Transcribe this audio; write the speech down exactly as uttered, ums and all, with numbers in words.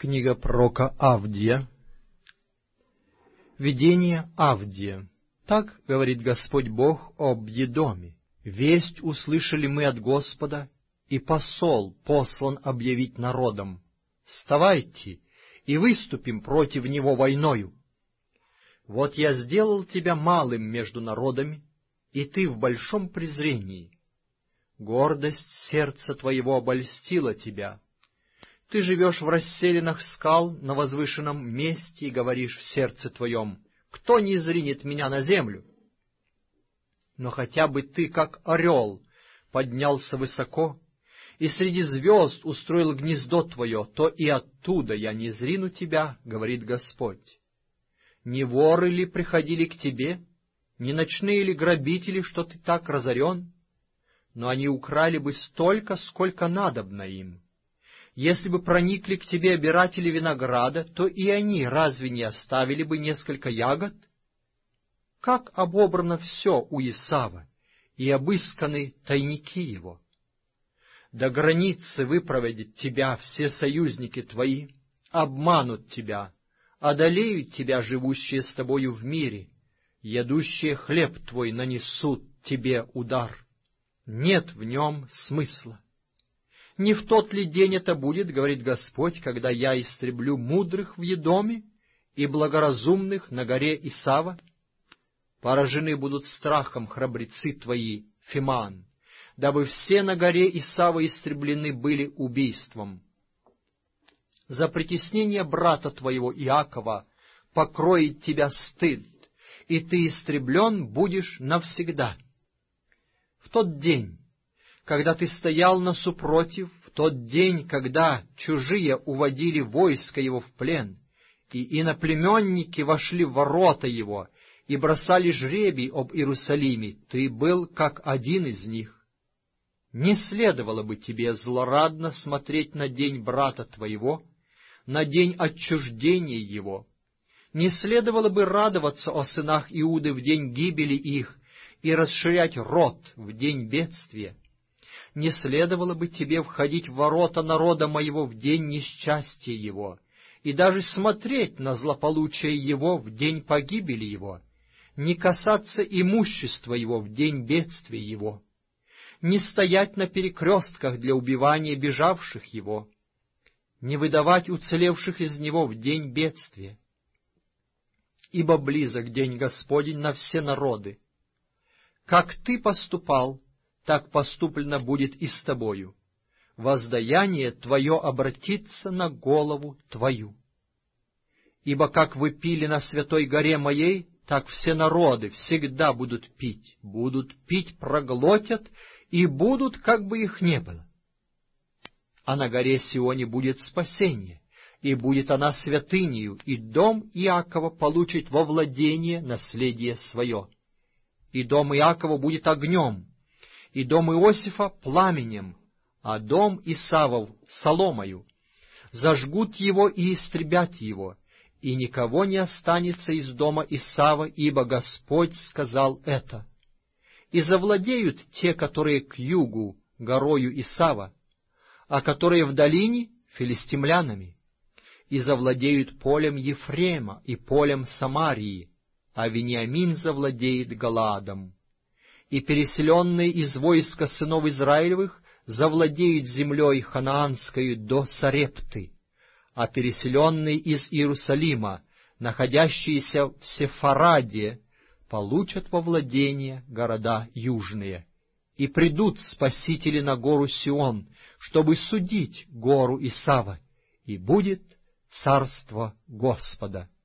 Книга пророка Авдия. Видение Авдия. Так говорит Господь Бог об Едоме. Весть услышали мы от Господа, и посол послан объявить народам: вставайте и выступим против него войною. Вот я сделал тебя малым между народами, и ты в большом презрении. Гордость сердца твоего обольстила тебя. Ты живешь в расселинах скал на возвышенном месте и говоришь в сердце твоем: кто не зринет меня на землю? Но хотя бы ты, как орел, поднялся высоко, и среди звезд устроил гнездо твое, то и оттуда я не зрину тебя, говорит Господь. Не воры ли приходили к тебе, не ночные ли грабители, что ты так разорен? Но они украли бы столько, сколько надобно им. Если бы проникли к тебе обиратели винограда, то и они разве не оставили бы несколько ягод? Как обобрано все у Исава, и обысканы тайники его. До границы выпроводят тебя все союзники твои, обманут тебя, одолеют тебя живущие с тобою в мире, ядущие хлеб твой нанесут тебе удар. Нет в нем смысла. Не в тот ли день это будет, говорит Господь, когда я истреблю мудрых в Едоме и благоразумных на горе Исава? Поражены будут страхом храбрецы твои, Фиман, дабы все на горе Исава истреблены были убийством. За притеснение брата твоего Иакова покроет тебя стыд, и ты истреблен будешь навсегда. В тот день, когда ты стоял насупротив, в тот день, когда чужие уводили войско его в плен, и иноплеменники вошли в ворота его и бросали жребий об Иерусалиме, ты был как один из них. Не следовало бы тебе злорадно смотреть на день брата твоего, на день отчуждения его. Не следовало бы радоваться о сынах Иуды в день гибели их и расширять рот в день бедствия. Не следовало бы тебе входить в ворота народа моего в день несчастья его, и даже смотреть на злополучие его в день погибели его, не касаться имущества его в день бедствия его, не стоять на перекрестках для убивания бежавших его, не выдавать уцелевших из него в день бедствия. Ибо близок день Господень на все народы. Как ты поступал, так поступлено будет и с тобою. Воздаяние твое обратится на голову твою. Ибо как вы пили на святой горе моей, так все народы всегда будут пить, будут пить, проглотят, и будут, как бы их не было. А на горе Сионе будет спасение, и будет она святынею, и дом Иакова получит во владение наследие свое. И дом Иакова будет огнем, и дом Иосифа пламенем, а дом Исавов соломою. Зажгут его и истребят его, и никого не останется из дома Исава, ибо Господь сказал это. И завладеют те, которые к югу горою Исава, а которые в долине филистимлянами. И завладеют полем Ефрема и полем Самарии, а Вениамин завладеет Галаадом. И переселенные из войска сынов Израилевых завладеют землей ханаанской до Сарепты, а переселенные из Иерусалима, находящиеся в Сефараде, получат во владение города южные. И придут спасители на гору Сион, чтобы судить гору Исава, и будет царство Господа.